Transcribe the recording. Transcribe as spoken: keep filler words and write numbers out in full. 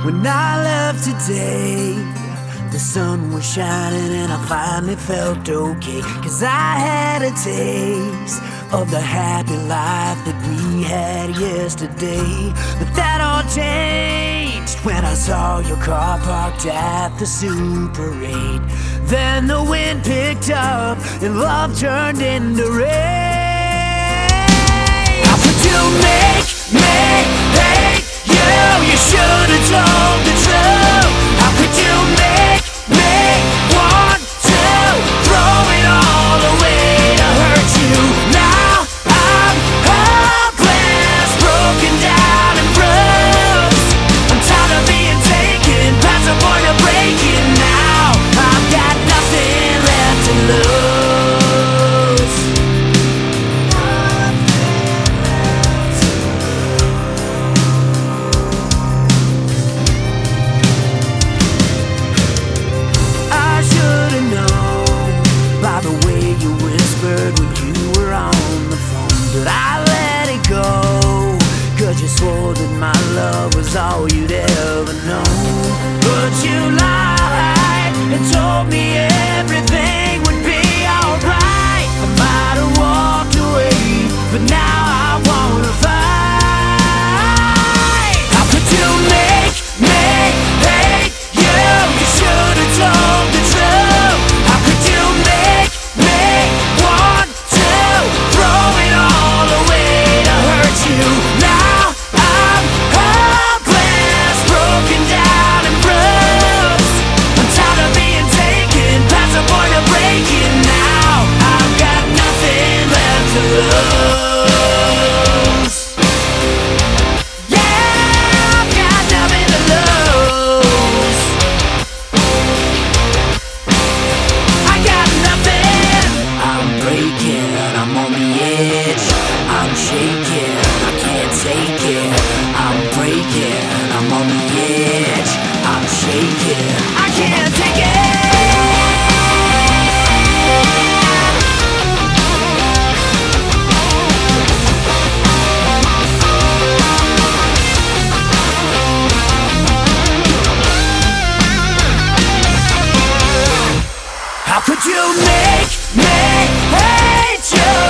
When I left today, the sun was shining and I finally felt okay, 'cause I had a taste of the happy life that we had yesterday. But that all changed when I saw your car parked at the Super eight. Then the wind picked up and love turned into rain. How could you make me hate you? You should have told the truth. How could you make me want to throw it all away to hurt you? Now I'm helpless, broken down and bruised. I'm tired of being taken past the point of breaking. Now I've got nothing left to lose. Swore that my love was all you'd ever know, but you lied and told me everything would be alright. I might have walked away, but now I wanna fight. How could you make me hate you? You should have told the truth. How could you make me want to throw it all away to hurt you? Now could you make me hate you?